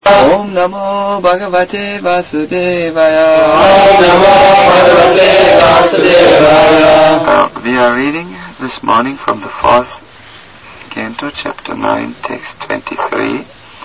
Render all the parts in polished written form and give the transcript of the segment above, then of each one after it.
Om Namo Bhagavate Vasudevaya. Om Namo Bhagavate Vasudevaya. We are reading this morning from the 4th Canto, chapter 9, text 23.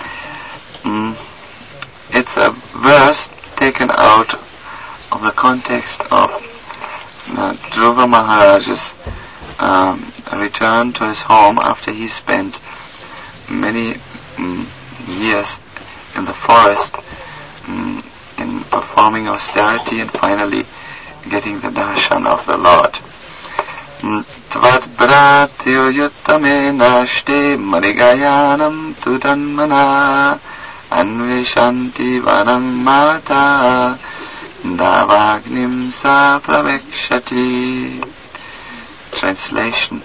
It's a verse taken out of the context of Dhruva Maharaj's return to his home after he spent many years in the forest in performing austerity and finally getting the darshan of the Lord. Tvat bhratyo yuttamena shte marigayanam tudanmana anvishanti vanam mata davagnim sa pravekshati. Translation.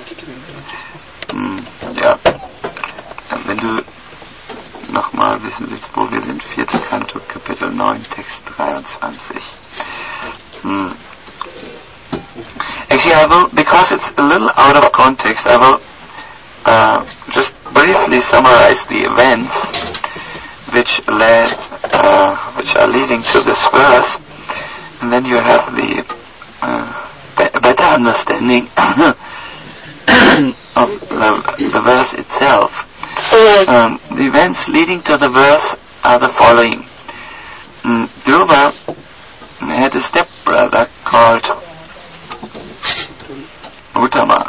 Ja. Wenn du nochmal wissen willst, wo wir sind, 4. Kanto, Kapitel 9, Text 23. Actually, I will, because it's a little out of context, I will just briefly summarize the events which are leading to this verse, and then you have the better understanding of the verse itself. The events leading to the verse are the following. Dhruva had a stepbrother called Uttama.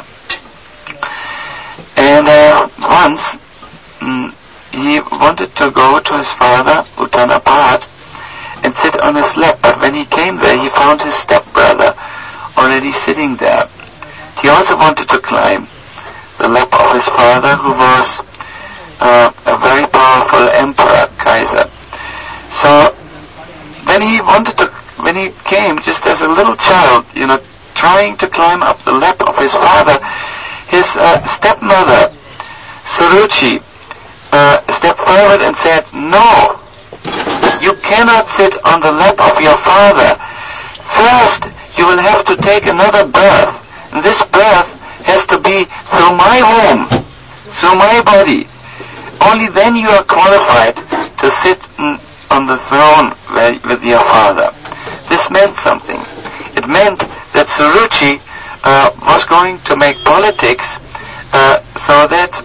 And once he wanted to go to his father, Uttanapat, and sit on his lap, but when he came there he found his stepbrother already sitting there. He also wanted to climb the lap of his father, who was a very powerful emperor, Kaiser. So when he came just as a little child, trying to climb up the lap of his father, his stepmother, Suruchi, stepped forward and said, "No, you cannot sit on the lap of your father. First, you will have to take another birth. And this birth has to be through my womb, through my body. Only then you are qualified to sit on the throne with your father." This meant something. It meant that Suruchi was going to make politics so that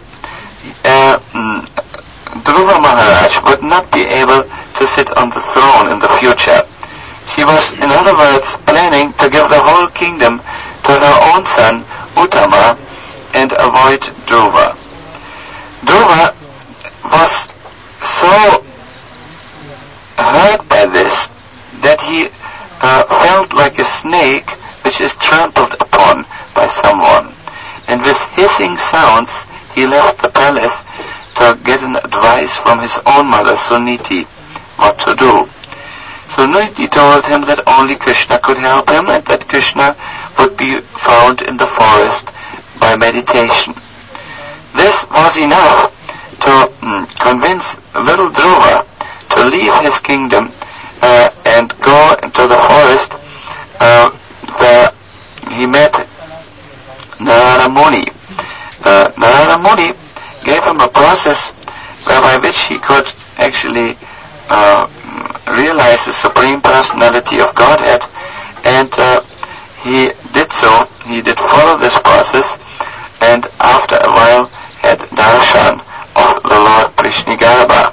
Dhruva Maharaj would not be able to sit on the throne in the future. She was, in other words, planning to give the whole kingdom to her own son, Uttama, and avoid Dhruva. Dhruva was so hurt by this that he felt like a snake which is trampled upon by someone. And with hissing sounds he left the palace to get an advice from his own mother, Suniti, what to do. Suniti told him that only Krishna could help him, and that Krishna would be found in the forest by meditation. This was enough to convince little Dhruva to leave his kingdom and go into the forest where he met Narada Muni. Narada Muni gave him a process by which he could actually realize the Supreme Personality of Godhead, and he did so. He did follow this process, and after a while had darshan of the Lord Prishnigarbha.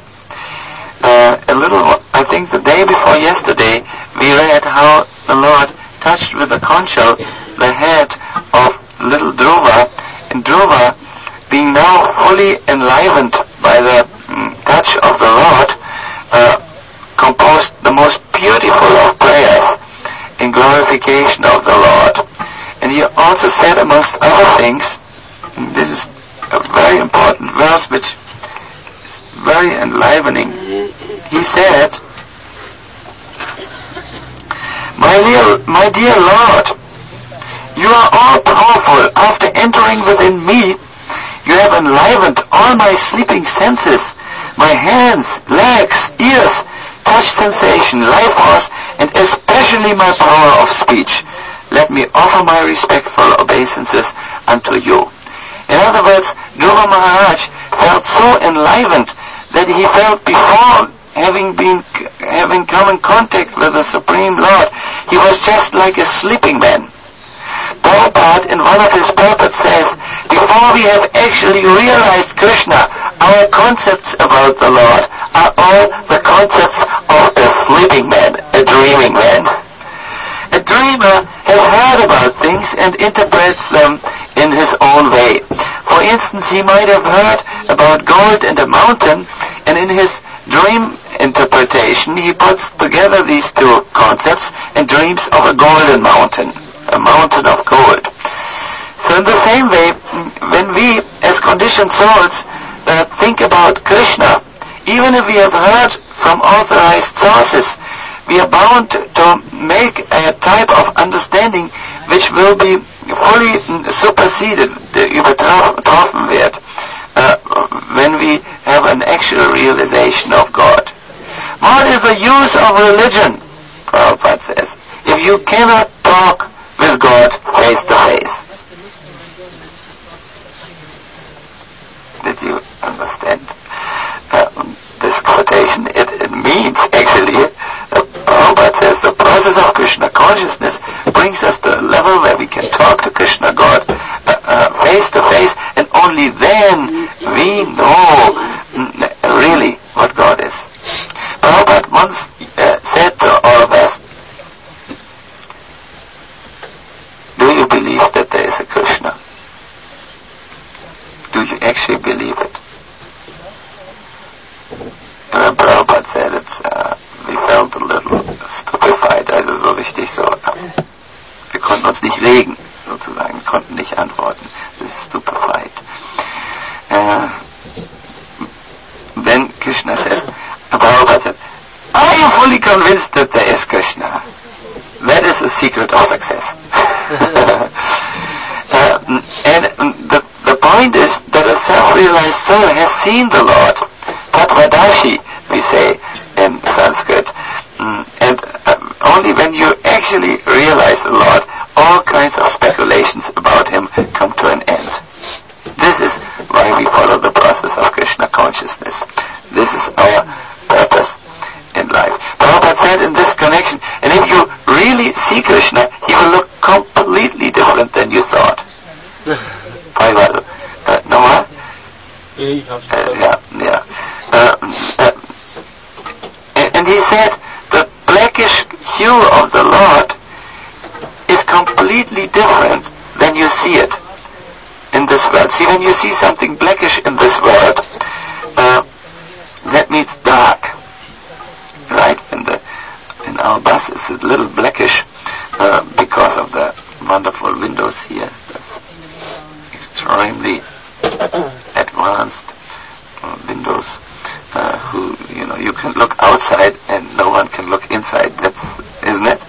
I think the day before yesterday, we read how the Lord touched with the conch shell the head of little Dhruva, and Dhruva, being now fully enlivened by the touch of the Lord, composed the most beautiful of prayers in glorification of the Lord. And he also said, amongst other things, this is a very important verse which is very enlivening. He said, My dear Lord, you are all powerful. After entering within me, you have enlivened all my sleeping senses, my hands, legs, ears, touch sensation, life force, and especially my power of speech. Let me offer my respectful obeisances unto you. In other words, Dhruva Maharaj felt so enlivened that he felt before having come in contact with the Supreme Lord. He was just like a sleeping man. Prabhupada in one of his purports says, before we have actually realized Krishna, our concepts about the Lord are all the concepts of a sleeping man, a dreaming man. A dreamer has heard about things and interprets them in his own way. For instance, he might have heard about gold and a mountain, and in his dream interpretation he puts together these two concepts and dreams of a golden mountain, a mountain of gold. So in the same way, when we as conditioned souls think about Krishna, even if we have heard from authorized sources, we are bound to make a type of understanding which will be fully superseded, übertroffen wird, when we have an actual realization of God. What is the use of religion? Prabhupada says, if you cannot talk with God face to face. Did you understand this quotation? It means actually, Prabhupada says, the process of Krishna consciousness brings us to a level where we can talk to Krishna God face to face, and only then we know really what God is. Prabhupada once said to all of us, do you believe that there is a Krishna? Do you actually believe it? Prabhupada said we felt a little stupefied, also so richtig so. Wir konnten uns nicht legen, sozusagen, konnten nicht antworten. Das ist stupefied. Then Krishna said, Prabhupada said, are you fully convinced that there is Krishna? That is the secret of success. And the point is that a self-realized soul has seen the Lord. Tatvadashi, we say in Sanskrit. And only when you actually realize the Lord, all kinds of speculations about Him come to an end. This is why we follow the process of Krishna consciousness. This is our purpose in life. Prabhupada said in this connection, and if you really see Krishna, He will look completely different than you thought. Noah? And he said, the blackish hue of the Lord is completely different than you see it in this world. See, when you see something blackish in this world, that means dark. Right? In our bus it's a little blackish because of the wonderful windows here. That's extremely advanced windows. You can look outside and no one can look inside. Isn't it?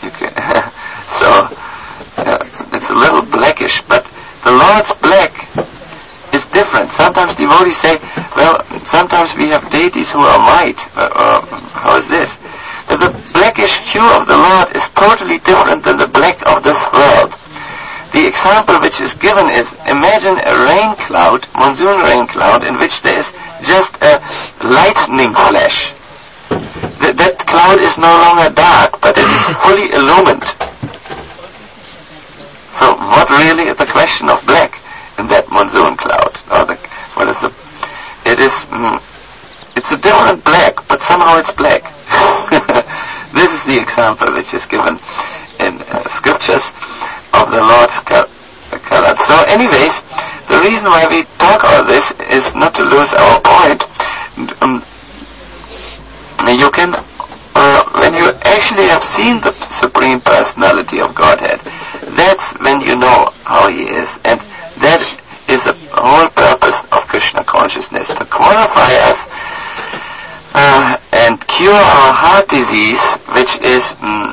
It's a little blackish, but the Lord's black is different. Sometimes devotees say, well, sometimes we have deities who are white. How is this? But the blackish hue of the Lord is totally different than the black of this world. The example which is given is, imagine a rain cloud, monsoon rain cloud, in which there is just a lightning flash. That cloud is no longer dark, but it is fully illumined. So what really is the question of black in that monsoon cloud? It's a different black, but somehow it's black. This is the example which is given in scriptures of the Lord's color. So anyways, the reason why we talk about this is not to lose our point. You can, when you actually have seen the Supreme Personality of Godhead, that's when you know how He is. And that is the whole purpose of Krishna consciousness, to qualify us and cure our heart disease, which is,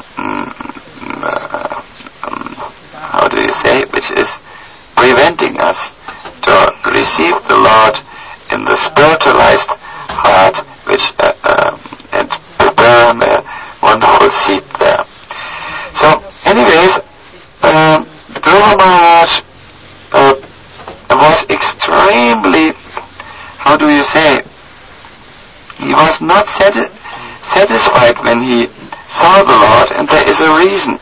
which is preventing us to receive the Lord in the spiritualized heart, which and prepare a wonderful seat there. So, anyways, Dhruva Maharaj was extremely, was not satisfied when he saw the Lord, and there is a reason.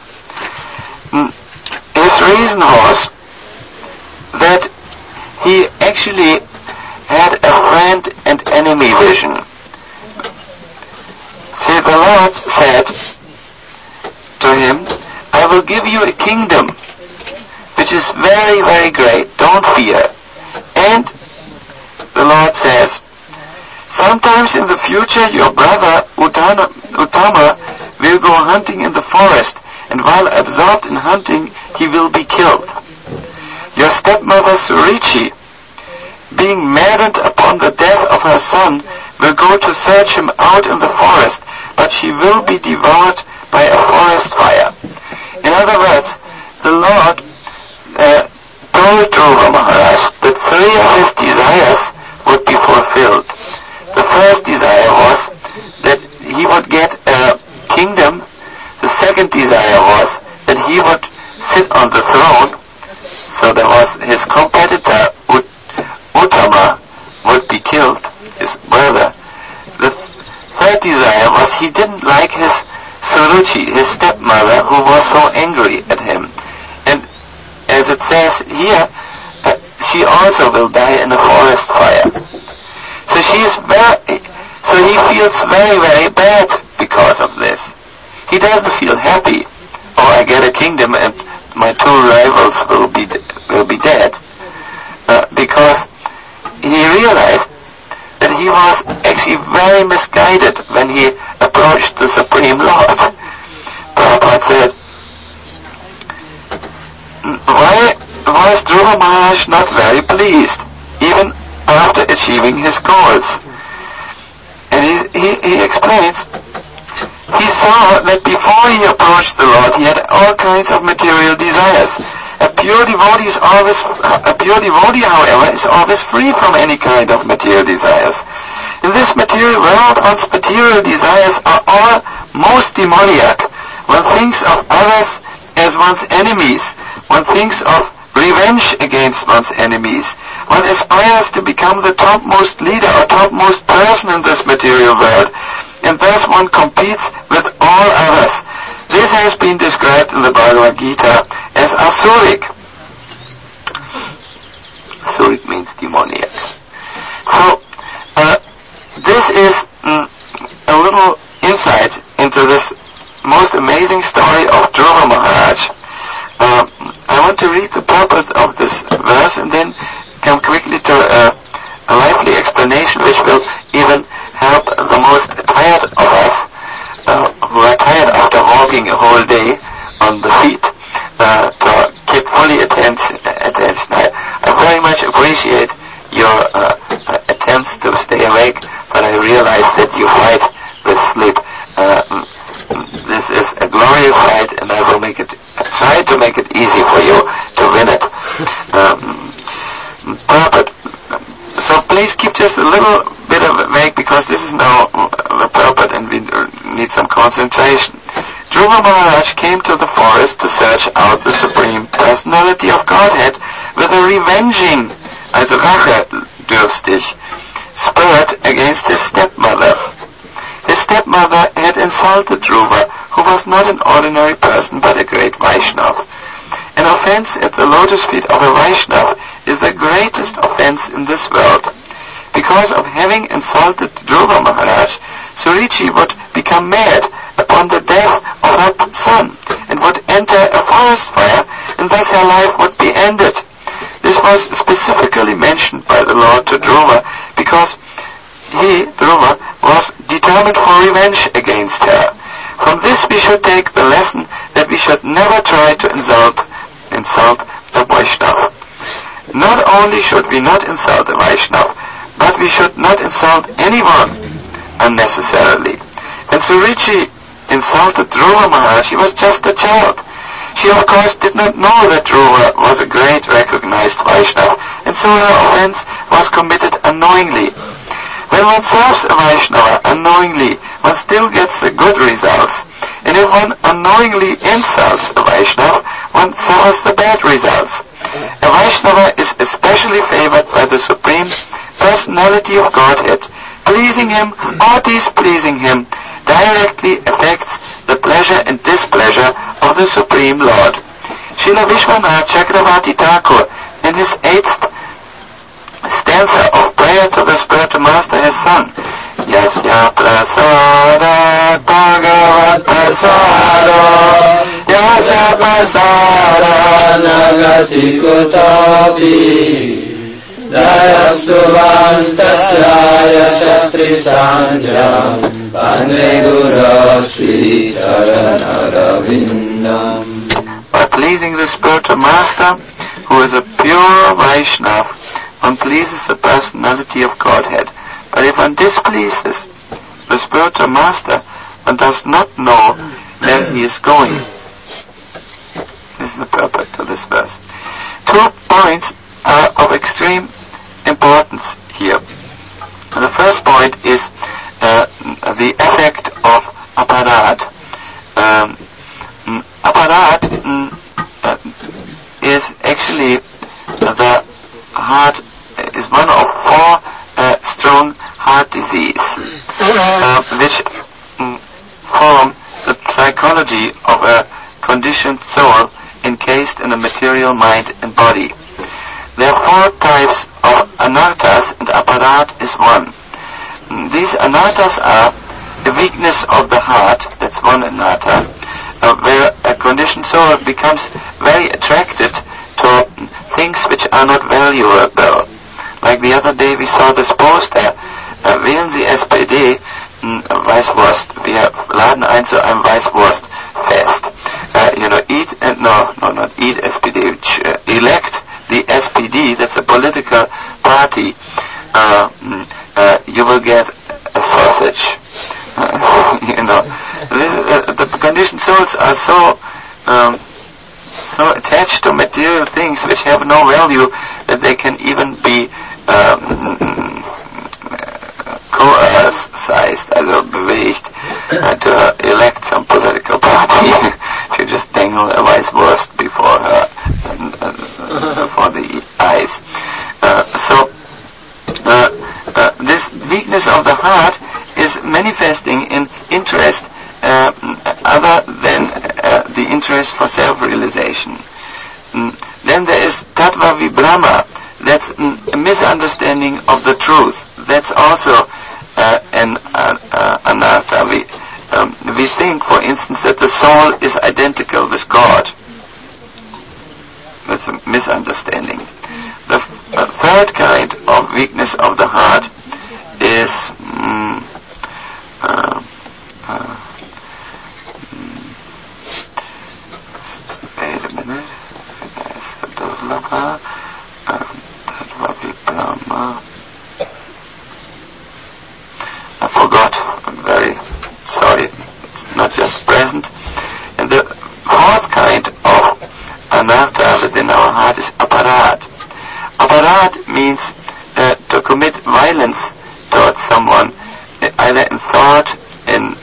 His reason was that he actually had a friend and enemy vision. See, the Lord said to him, I will give you a kingdom which is very, very great. Don't fear. And the Lord says, sometimes in the future your brother Uttama will go hunting in the forest, and while absorbed in hunting, he will be killed. Your stepmother Surichi, being maddened upon the death of her son, will go to search him out in the forest, but she will be devoured by a forest fire. In other words, the Lord told Dhruva Maharaj that 3 of his desires would be fulfilled. The first desire was that he would get a kingdom. The second desire was that he would sit on the throne. So there was his competitor Uttama would be killed, his brother. The third desire was he didn't like his Suruchi, his stepmother, who was so angry at him. And as it says here, she also will die in a forest fire. So he feels very, very bad because of this. He doesn't feel happy. Oh, I get a kingdom and my 2 rivals will be dead. Because he realized that he was actually very misguided when he approached the Supreme Lord. Prabhupada said, why was Dhruva Maharaj not very pleased, even after achieving his goals? And he explains, he saw that before he approached the Lord, he had all kinds of material desires. A pure devotee, however, is always free from any kind of material desires. In this material world, one's material desires are all most demoniac. One thinks of others as one's enemies. One thinks of revenge against one's enemies. One aspires to become the topmost leader or topmost person in this material world, and thus one competes with all others. This has been described in the Bhagavad Gita as asuric. Asuric means demoniac. So, this is a little insight into this most amazing story of Dhruva Maharaj. I want to read the purpose of this verse and then come quickly to a lively explanation which will even help the most tired of us who are tired after walking a whole day on the feet to keep fully attention. I very much appreciate your attempts to stay awake, but I realize that you fight with sleep. This is a glorious fight, and I will try to make it easy for you to win it. So please keep just a little bit of awake, because this is now the purpose and we need some concentration. Dhruva Maharaj came to the forest to search out the Supreme Personality of Godhead with a revenging, also rachedürstig, spirit against his stepmother. His stepmother had insulted Dhruva, who was not an ordinary person but a great Vaishnava. An offense at the lotus feet of a Vaishnava is the greatest offense in this world. Because of having insulted Dhruva Maharaj, Surichi would become mad upon the death of her son and would enter a forest fire, and thus her life would be ended. This was specifically mentioned by the Lord to Dhruva because he, Dhruva, was determined for revenge against her. From this we should take the lesson that we should never try to insult a Vaishnava. Not only should we not insult a Vaishnava, but we should not insult anyone unnecessarily. When Surichi insulted Dhruva Maharaj, she was just a child. She of course did not know that Dhruva was a great recognized Vaishnava, and so her offense was committed unknowingly. When one serves a Vaishnava unknowingly, one still gets the good results. And if one unknowingly insults a Vaishnava, one suffers the bad results. A Vaishnava is especially favored by the Supreme Personality of Godhead pleasing him or displeasing him directly affects the pleasure and displeasure of the Supreme Lord. Srila Vishwanath Chakravarti Thakur, in his 8th stanza of prayer to the Spiritual Master, has sung, Yasya prasada bhagavat prasada Yasya prasada nagati kutapi Jayastubhamstasya shastri sandhyam Pande guru shri charanarvindam. By pleasing the Spiritual Master, who is a pure Vaishnava, one pleases the personality of Godhead. But if one displeases the Spiritual Master, one does not know where he is going. This is the purport of this verse. 2 points are of extreme importance here. The first point is the effect of aparat. Aparat is actually the heart, is one of 4 strong heart disease, which form the psychology of a conditioned soul encased in a material mind and body. There are 4 types of anarthas, and aparat is one. These anarthas are the weakness of the heart, that's one anartha, where a conditioned soul becomes very attracted to things which are not valuable. Like the other day we saw this poster, wählen Sie SPD, Weißwurst. Wir laden ein zu einem Weißwurstfest. Not eat SPD, elect the SPD, that's a political party. You will get a sausage. The conditioned souls are so attached to material things which have no value that they can even be coercized, also bewegt, to elect some political party. If you just dangle a Weißwurst before her, before the eyes. This weakness of the heart is manifesting in interest other than the interest for self-realization. Then there is tattva vibrama, that's a misunderstanding of the truth. That's also an anartha. We think, for instance, that the soul is identical with God. That's a misunderstanding. The third kind of weakness of the heart is wait a minute. I forgot. I'm very sorry. It's not just present. And the 4th kind of anartha within our heart is aparat. Aparat means to commit violence towards someone, either in thought, in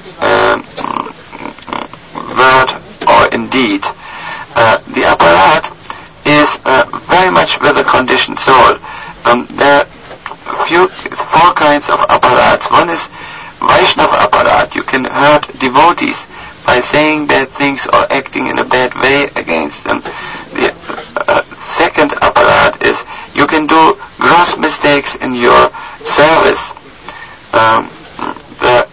word, or in deed. The aparat is very much with a conditioned soul. There are 4 kinds of apparats. One is Vaishnava apparat. You can hurt devotees by saying bad things or acting in a bad way against them. The second apparat is you can do gross mistakes in your service. The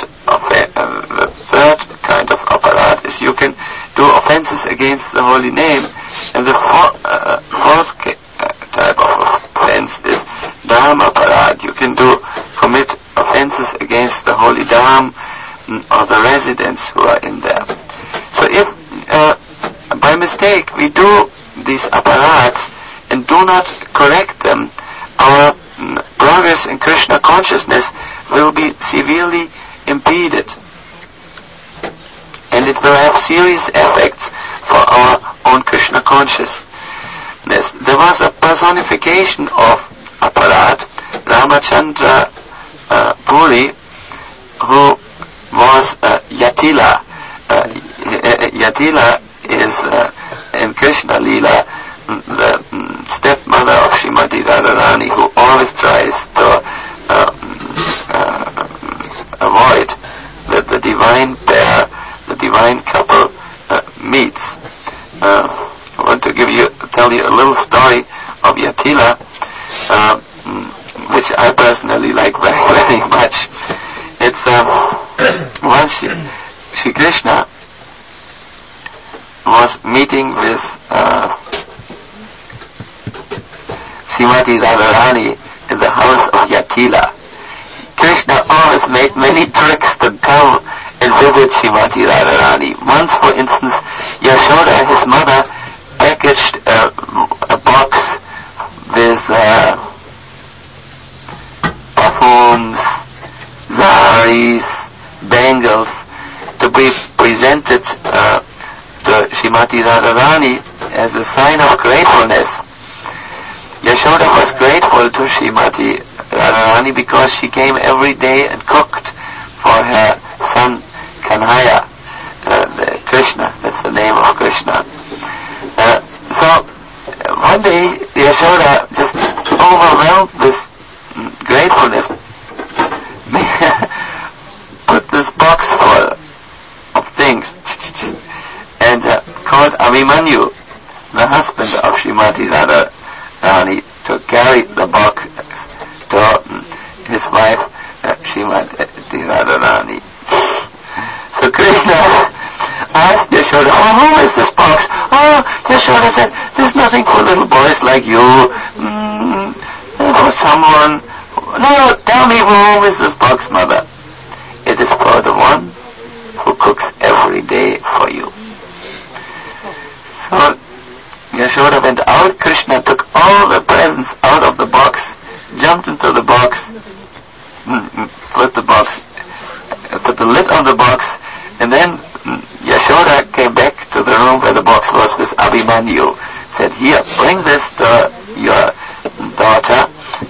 third kind of apparat is you can do offenses against the holy name. And the 4th type of offense is dharma apparat. You can commit offenses against the holy dham or the residents who are in there. So if by mistake we do these apparats and do not correct them, our progress in Krishna consciousness will be severely impeded, and it will have serious effects for our own Krishna consciousness. There was a personification of apparat, Ramachandra Puri, who was Yatila. Yatila is in Krishna Leela the stepmother of Srimati Radharani, who always tries to the divine pair, the divine couple meets. I want to tell you a little story of Yatila, which I personally like very, very much. It's once Shri Krishna was meeting with Srimati Radharani in the house of Yatila. Krishna always made many tricks to come and visit Srimati Radharani. Once, for instance, Yashoda, his mother, packaged a box with perfumes, saris, bangles to be presented to Srimati Radharani as a sign of gratefulness. Yashoda was grateful to Srimati Radharani because she came every day and cooked for her son Kanhaya, Krishna, that's the name of Krishna. So one day Yashoda, just overwhelmed with gratefulness, put this box full of things and called Abhimanyu, the husband of Srimati Radharani, to carry the box to his wife Srimati Radharani. So Krishna asked Yashoda, who is this box? Oh, Yashoda said, there's nothing for little boys like you. For someone. No, tell me, who is this box, mother? It is for the one who cooks every day for you. So Yashoda went out. Krishna took all the presents out of the box, jumped into the box, put the lid on the box, and then Yashoda came back to the room where the box was with Abhimanyu. Said, here, bring this to your daughter,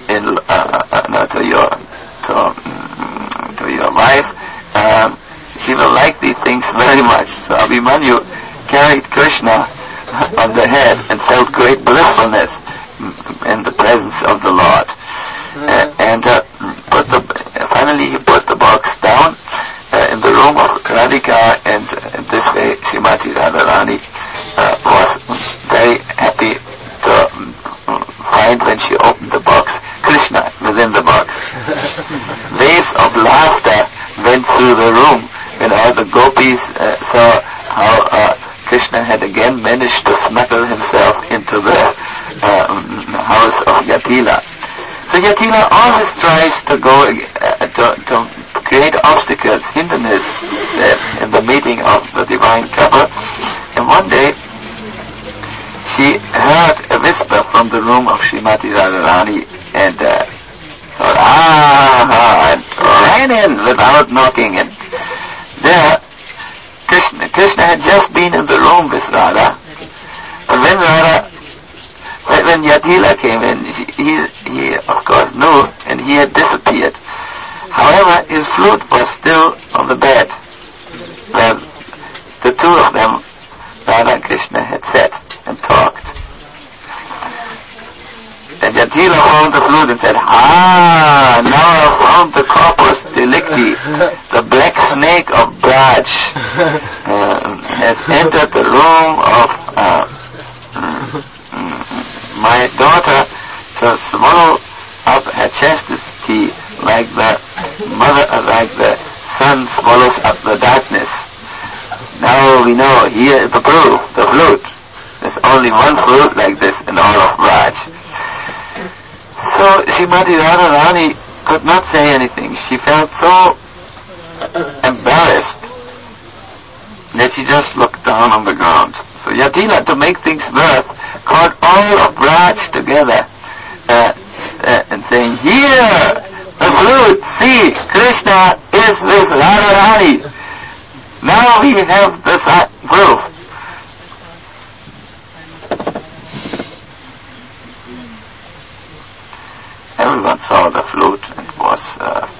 to your wife. She will like these things very much. So Abhimanyu carried Krishna on the head and felt great blissfulness in the presence of the Lord. Finally he put the box down in the room of Radhika, and this way Srimati Radharani was very happy to find, when she opened the box, Krishna within the box. Waves of laughter went through the room when all the gopis saw how Krishna had again managed to smuggle himself into the house of Yatila. So Yatila always tries to go to create obstacles, hindrances in the meeting of the divine couple. And one day she heard a whisper from the room of Srimati Radharani and thought, and ran in without knocking. And there Krishna had just been in the room with Radha. But when Yatila came in, he of course knew, and he had disappeared. However, his flute was still on the bed where the two of them, Radha and Krishna, had sat and talked. And Yatila found the flute and said, now I found the corpus delicti, the black snake of Braj has entered the room of my daughter to swallow up her chastity like the sun swallows up the darkness. Now we know, here is the proof, the flute. There's only one flute like this in all of Braj. So Srimati Radharani could not say anything. She felt so embarrassed that she just looked down on the ground. So Yatila, to make things worse, called all of Braj together and saying, here, the flute, see, Krishna is with Radharani. Now we have the proof. Everyone saw the flute and was,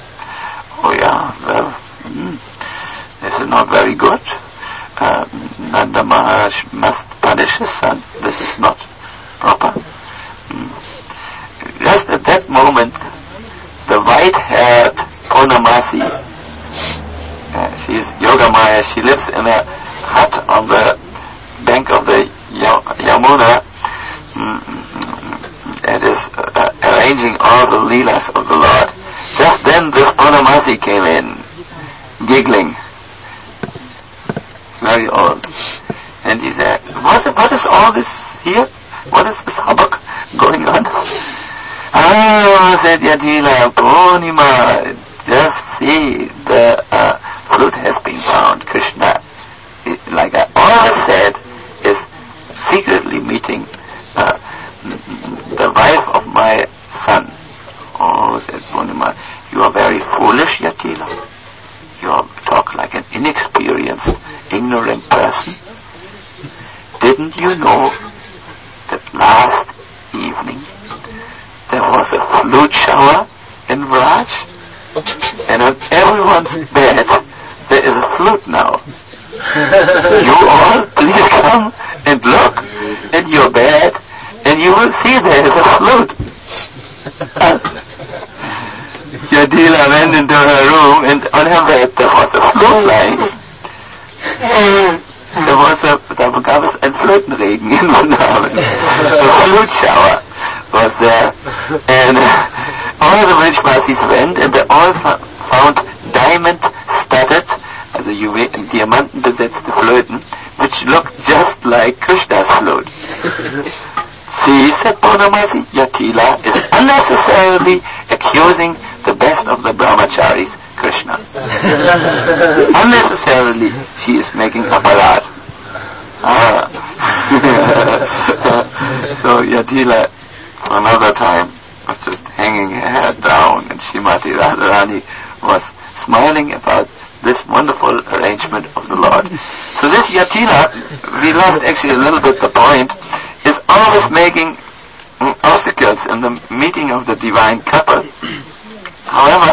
this is not very good. Nanda Maharaj must punish his son. This is not proper. Just at that moment, the white-haired Purnamasi, she's Yogamaya. She lives in a hut on the bank of the Yamuna. It is arranging all the leelas of the Lord. Just then this Purnamasi came in, giggling, very old. And he said, what is all this here? What is this hubbub going on? Said Yatila, Purnima, just see, the flute has been found. Krishna, like I always said, is secretly meeting the wife of my son. Oh, said Purnima, you are very foolish, Yatila. You talk like an inexperienced, ignorant person. Didn't you know that last evening there was a flute shower in Vraj? And on everyone's bed there is a flute now. You all please come and look in your bed and you will see there is a flute. Yadila went into her room and on her bed there was a flute lying. There was a Flötenregen in Vrindavan. The flute shower was there. And all the Vrishvasis went and they all found diamond-studded, also diamantenbesetzte Flöten, which looked just like Krishna's flute. See, said Purnamasi, Yatila is unnecessarily accusing the best of the brahmacharis, Krishna. Unnecessarily, she is making aparad. So Yatila, for another time, was just hanging her head down, and Srimati Radharani was smiling about this wonderful arrangement of the Lord. So this Yatila, we lost actually a little bit the point, is always making obstacles in the meeting of the divine couple. However,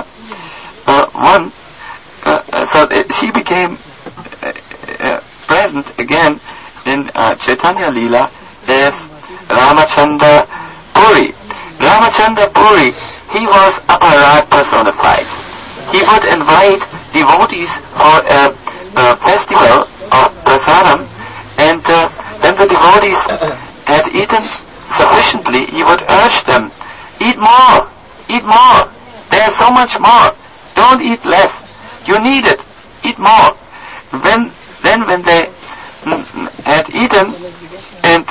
she became present again in Chaitanya Leela as Ramachandra Puri. Ramachandra Puri, he was aparad personified. He would invite devotees for a festival of prasadam, and when the devotees had eaten sufficiently, he would urge them, eat more, there's so much more, don't eat less, you need it, eat more. When they had eaten and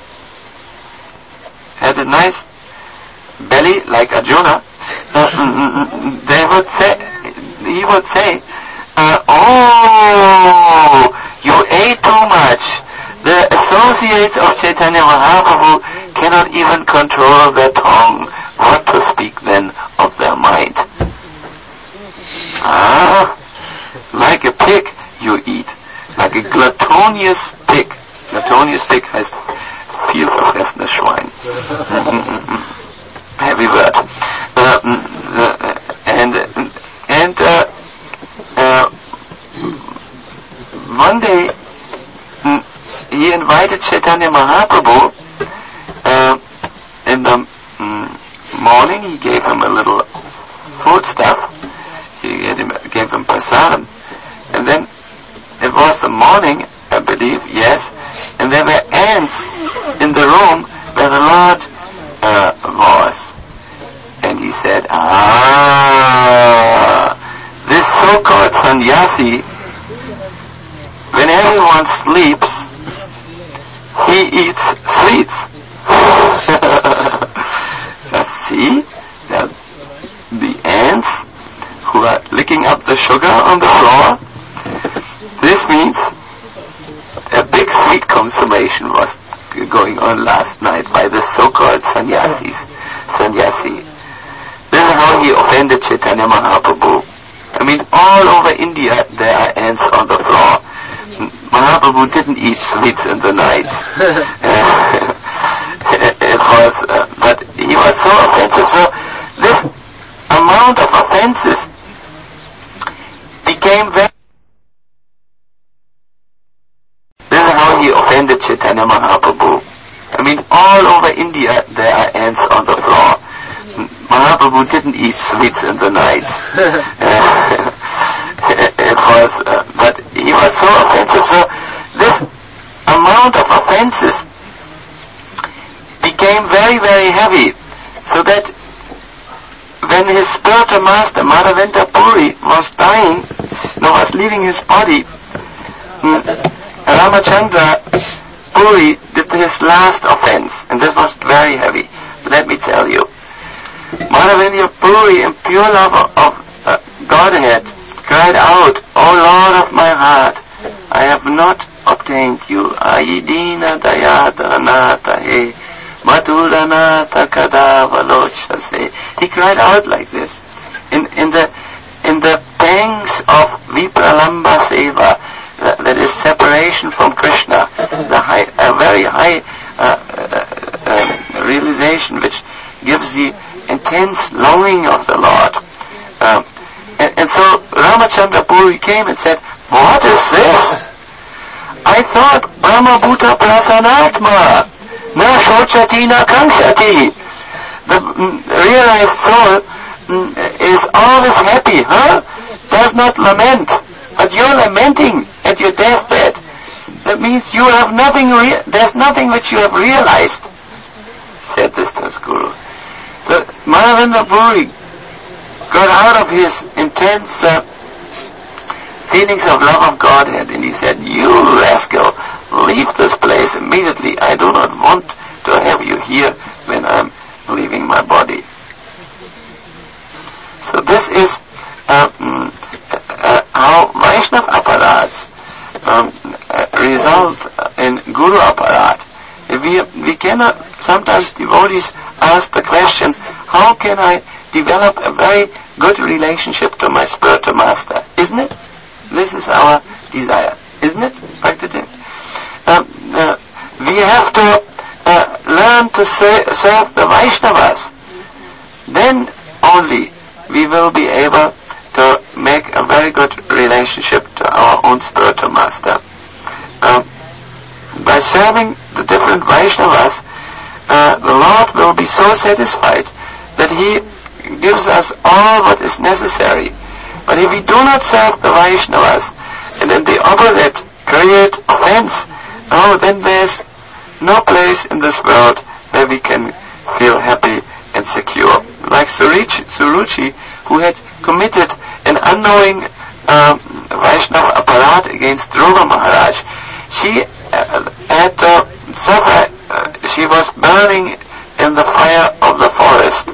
had a nice belly like Arjuna, he would say, oh, you ate too much. The associates of Chaitanya Mahaprabhu cannot even control their tongue. What to speak then of their mind? Like a pig you eat. Like a gluttonous pig. Gluttonous pig heißt viel verfressenes Schwein. Heavy word. One day he invited Chaitanya Mahaprabhu. In the morning he gave him a little food stuff. He gave him prasadam. And then it was the morning, I believe, yes, and there were ants in the room where the Lord was. And he said, this so-called sannyasi, when everyone sleeps, he eats sweets. See, the ants who are licking up the sugar on the floor, this means a big sweet consummation was going on last night by the so-called sannyasi. This is how he offended Chaitanya Mahaprabhu. I mean, all over India there are ants on the floor. Mahaprabhu didn't eat sweets in the night. But he was so offensive. So this amount of offenses became very... This is how he offended Chaitanya Mahaprabhu. I mean, all over India there are ants on the floor. Mahaprabhu didn't eat sweets in the night. but he was so offensive. So this amount of offenses became very, very heavy, so that when his spiritual master Madhavendra Puri was dying, was leaving his body, Ramachandra Puri did his last offense, and this was very heavy. Let me tell you, Madhavendra Puri, in pure love of Godhead, cried out, "O Lord of my heart, I have not obtained you. Ayidina dayadanata he, madhuranata kadavalochase." He cried out like this. In the pangs of Vipralamba Seva, that is separation from Krishna, a very high realization which gives the intense longing of the Lord. And so Ramachandra Puri came and said, "What is this? I thought Brahma Bhuta Prasanatma, na shochati na kankshati." The realized soul is always happy, does not lament. But you're lamenting at your deathbed. That means you have nothing, there's nothing which you have realized, said this to his guru. So Madhavendra Puri got out of his intense feelings of love of Godhead, and he said, "You rascal, leave this place immediately. I do not want to have you here when I'm leaving my body." So this is how Vaishnav Aparats result in Guru Aparat. We cannot, sometimes devotees ask the question, how can I develop a very good relationship to my spiritual master? Isn't it? This is our desire. Isn't it? We have to learn to serve the Vaishnavas. Then only we will be able to make a very good relationship to our own spiritual master. By serving the different Vaishnavas, the Lord will be so satisfied that He gives us all what is necessary. But if we do not serve the Vaishnavas, and then the opposite, create offense, then there's no place in this world where we can feel happy and secure. Like Suruchi, who had committed an unknowing Vaishnava Aparat against Dhruva Maharaj, she had to suffer. She was burning in the fire of the forest.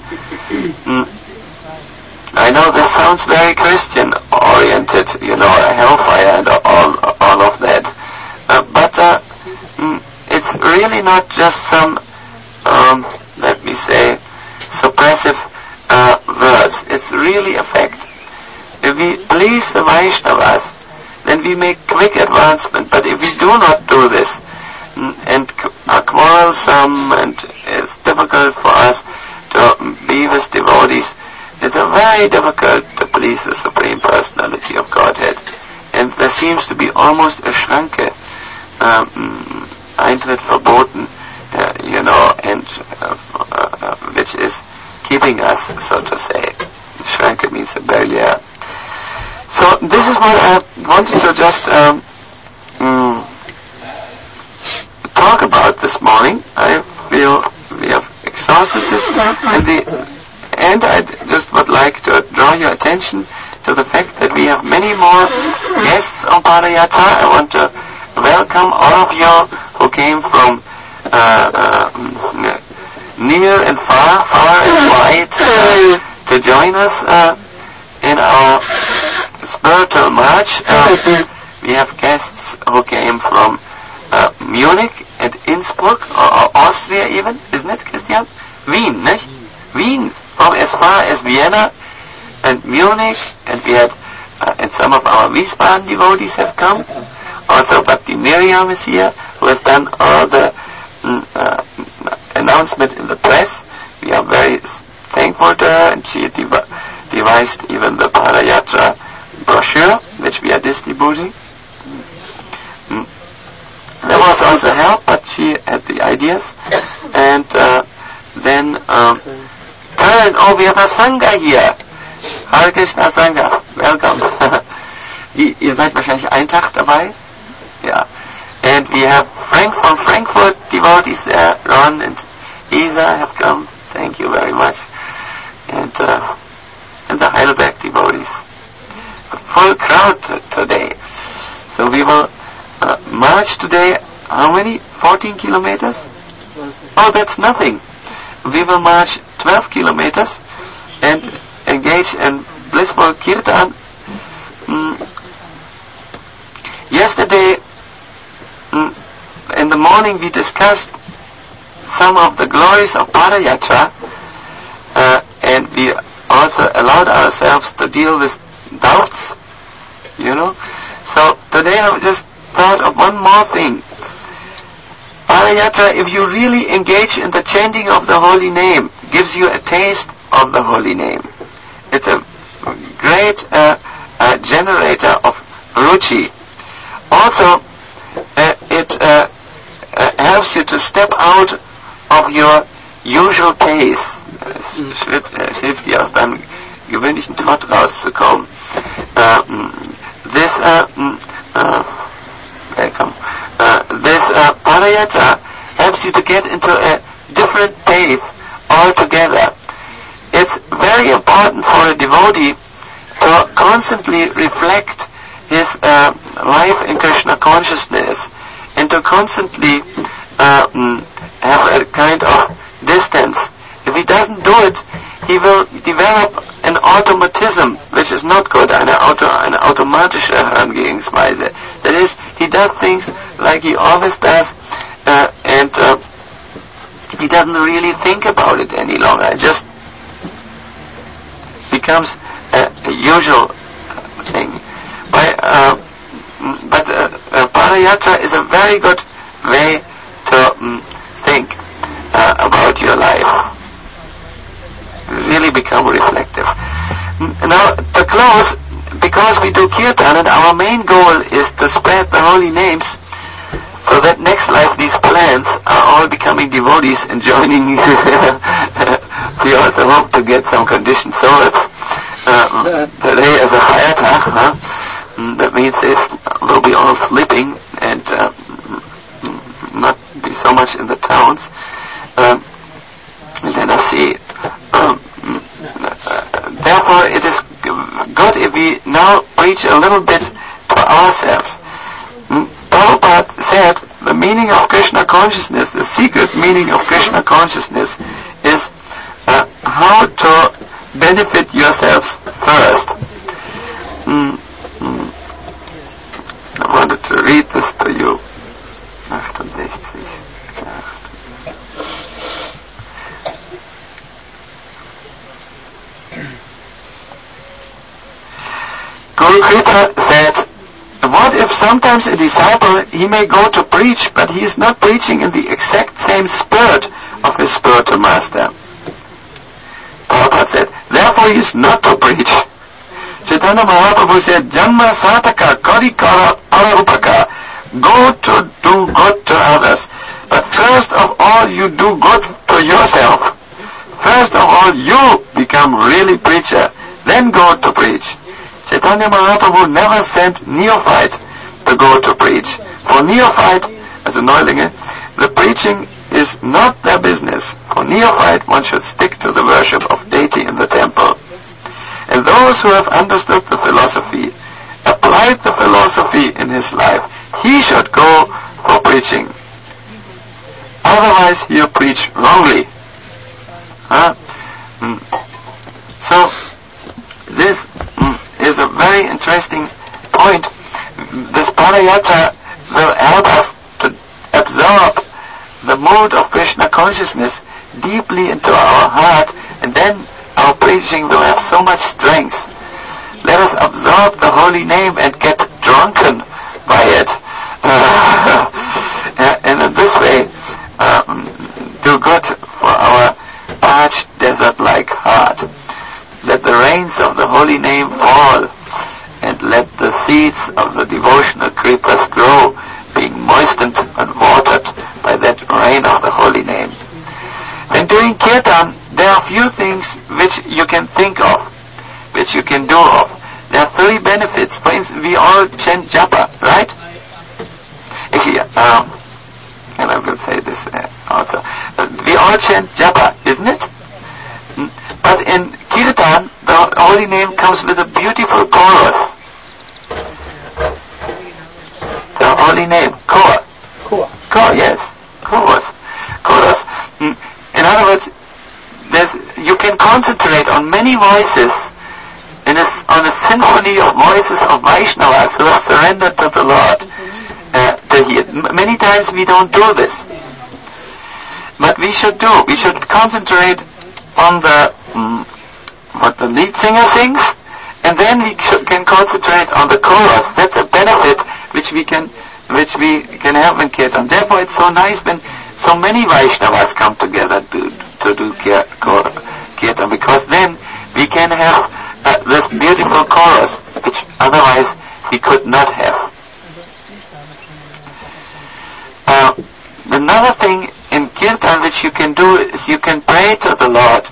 I know this sounds very Christian-oriented, a hellfire and all of that. But it's really not just some, let me say, suppressive words. It's really a fact. If we please the Vaishnavas, then we make quick advancement. But if we do not do this, and are quarrelsome, and it's difficult for us to be with devotees, it's very difficult to please the Supreme Personality of Godhead. And there seems to be almost a Schranke, Eintritt verboten, and which is keeping us, so to say. Schranke means a barrier. So this is what I wanted to just talk about this morning. I feel we have exhausted this in the end. I just would like to draw your attention to the fact that we have many more guests on Padayatra. I want to welcome all of you who came from near and far and wide to join us in our spiritual march. We have guests who came from Munich and Innsbruck, or Austria even, isn't it, Christian? Wien, nicht? Wien, from as far as Vienna and Munich, and we had, and some of our Wiesbaden devotees have come. Also, Bhakti Miriam is here, who has done all the announcement in the press. We are very thankful to her, and she devised even the Padayatra brochure, which we are distributing. There was also help, but she had the ideas. And then Karen, we have a Sangha here. Hare Krishna Sangha, welcome. Ihr seid wahrscheinlich einen Tag dabei? Ja. And we have from Frankfurt devotees there. Ron and Isa have come. Thank you very much. And the Heidelberg devotees. A full crowd today. So we will march today. How many? 14 kilometers? Oh, that's nothing. We will march 12 kilometers and engage in blissful kirtan. Yesterday, in the morning, we discussed some of the glories of Padayatra, and we also allowed ourselves to deal with doubts, So today I just thought of one more thing. Padayatra, if you really engage in the chanting of the holy name, gives you a taste of the holy name. It's a great generator of ruchi. Also, it helps you to step out of your usual pace. Es hilft dir, aus deinem gewöhnlichen Trott rauszukommen. This Padayatra helps you to get into a different pace altogether. It's very important for a devotee to constantly reflect his life in Krishna consciousness and to constantly have a kind of distance. If he doesn't do it, he will develop an automatism, which is not good, eine automatische Herangehensweise. That is, he does things like he always does, and he doesn't really think about it any longer. It just becomes a usual thing. But Padayatra is a very good way to think about your life. Really become reflective. Now, to close, because we do kirtan and our main goal is to spread the holy names, so that next life these plants are all becoming devotees and joining. We also hope to get some conditioned souls. Today is a Feiertag, that means they will be all sleeping and not be so much in the towns. Let us see. Therefore, it is good if we now preach a little bit to ourselves. Prabhupada said the meaning of Krishna consciousness, the secret meaning of Krishna consciousness is how to benefit yourselves first. I wanted to read this to you. 68. Guru Kripa said, what if sometimes a disciple, he may go to preach, but he is not preaching in the exact same spirit of his spiritual master? Prabhupada said, therefore he is not to preach. Chaitanya Mahaprabhu said, Janma Sataka Kari Kara Parupaka, go to do good to others, but first of all you do good to yourself. First of all you become really preacher, then go to preach. Chaitanya Mahaprabhu never sent neophyte to go to preach. For neophyte, as a Neulinge, the preaching is not their business. For neophyte, one should stick to the worship of deity in the temple. And those who have understood the philosophy, applied the philosophy in his life, he should go for preaching. Otherwise, he'll preach wrongly. So, this is a very interesting point. This Padayatra will help us to absorb the mood of Krishna consciousness deeply into our heart, and then our preaching will have so much strength. Let us absorb the holy name and get drunken by it. And in this way, do good for our parched desert-like heart. Let the rains of the holy name fall, and let the seeds of the devotional creepers grow, being moistened and watered by that rain of the holy name. When doing kirtan, there are few things which you can think of, which you can do of. There are very benefits. For instance, we all chant japa, right? Actually, and I will say this also. We all chant japa, isn't it? But in Kirtan, the holy name comes with a beautiful chorus. The holy name, Kor, yes, chorus. In other words, you can concentrate on many voices, on a symphony of voices of Vaishnavas who have surrendered to the Lord. Many times we don't do this, but we should do. We should concentrate on what the lead singer sings, and then we can concentrate on the chorus. That's a benefit which we can have in Kirtan. Therefore, it's so nice when so many Vaishnavas come together to do Kirtan, because then we can have this beautiful chorus, which otherwise we could not have. Another thing in Kirtan which you can do is you can pray to the Lord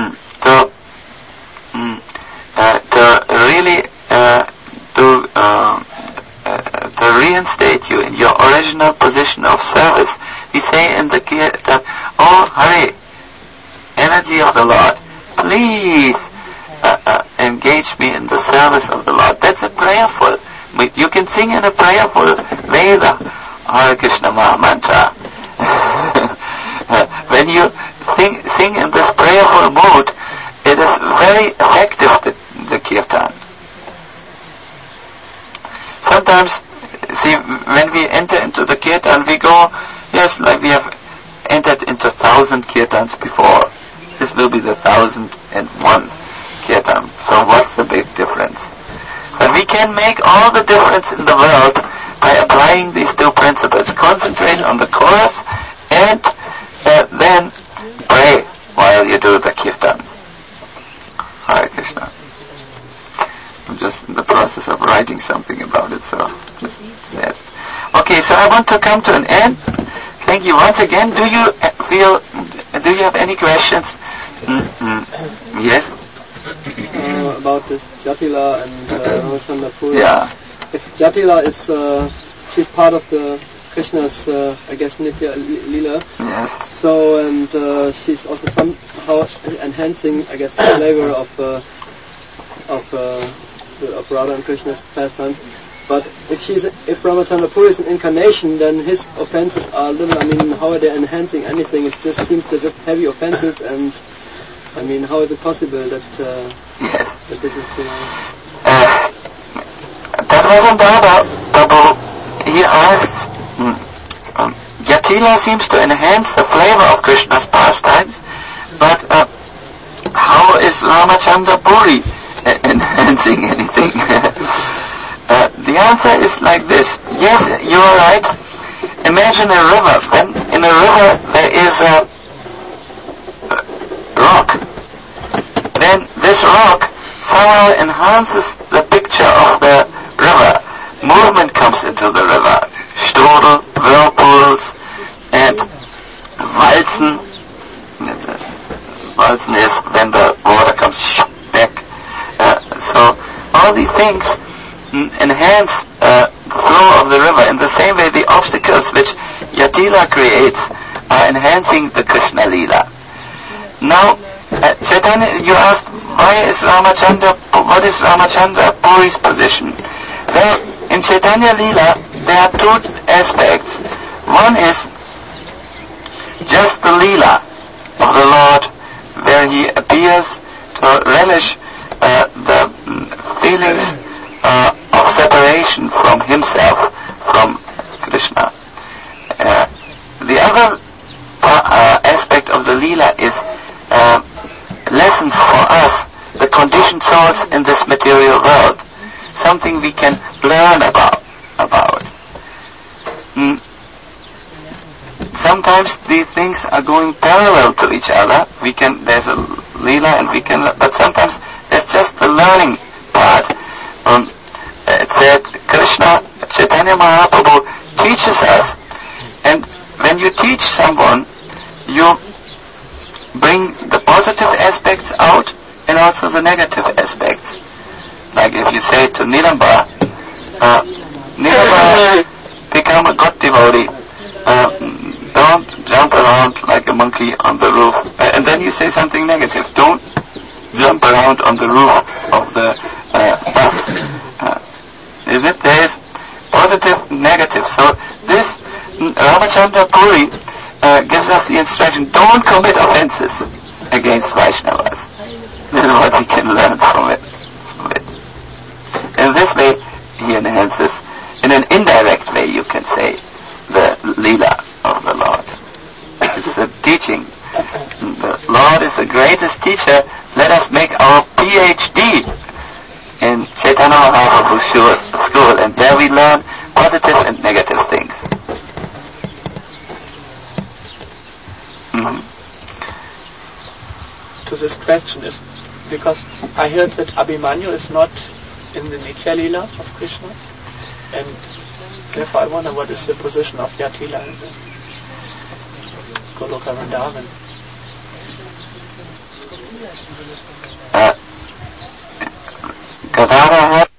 to really to reinstate you in your original position of service. We say in the Kirtan, "Oh Hare, energy of the Lord, please engage me in the service of the Lord." That's a prayerful. You can sing in a prayerful Veda, Hare Krishna Maha Mantra. When you sing in this prayerful mood, it is very effective, the Kirtan. Sometimes, see, when we enter into the Kirtan, we go, yes, like we have entered into 1,000 Kirtans before. This will be the 1,001 Kirtan. So what's the big difference? But we can make all the difference in the world by applying these two principles. Concentrate on the chorus and then pray while you do the Kirtan. Hare Krishna. I'm just in the process of writing something about it, so just say it. Okay, so I want to come to an end. Thank you once again. Do you have any questions? Yes? About this Jatila and Ramachandra Puri. Yeah. If Jatila is, she's part of the Krishna's, I guess, Nitya Lila. Yes. So, and she's also somehow enhancing, I guess, the flavor of Radha and Krishna's pastimes. But if Ramachandra Puri is an incarnation, then his offenses are little. I mean, how are they enhancing anything? It just seems they're just heavy offenses, and I mean, how is it possible that that this is? That wasn't Prabhu. He asked, Jatila seems to enhance the flavor of Krishna's pastimes, but how is Ramachandra Puri enhancing anything? The answer is like this. Yes, you are right. Imagine a river. When in a river there is a rock, then this rock somehow enhances the picture of the river. Movement comes into the river. Strudel, whirlpools, and Walzen. Walzen is when the water comes back. So all these things enhance the flow of the river. In the same way, the obstacles which Jatila creates are enhancing the Krishna Leela. Now, Chaitanya, you asked, what is Ramachandra Puri's position? Well, in Chaitanya Leela, there are two aspects. One is just the Leela of the Lord, where he appears to relish the feelings of separation from himself, from Krishna. The other aspect of the Leela is lessons for us, the conditioned souls in this material world, something we can learn about. Sometimes these things are going parallel to each other. There's a Leela and but sometimes there's just the learning part. It said Krishna, Chaitanya Mahaprabhu teaches us, and when you teach someone, you bring the positive aspects out and also the negative aspects. Like if you say to Nilambar, Nilambar, become a good devotee. Don't jump around like a monkey on the roof. And then you say something negative. Don't jump around on the roof of the bus. Isn't it? There is positive, negative. So this Ramachandra Puri gives us the instruction, don't commit offenses against Vaishnavas. This is what we can learn from it. In this way, he enhances. In an indirect way, you can say, the Leela of the Lord. It's a teaching. The Lord is the greatest teacher. Let us make our PhD in Chaitanya Mahaprabhu's school, and there we learn positive and negative things. To this question is because I heard that Abhimanyu is not in the Nitya Leela of Krishna, and therefore I wonder what is the position of Yatila in the Goloka Vrindavan. Gadadhar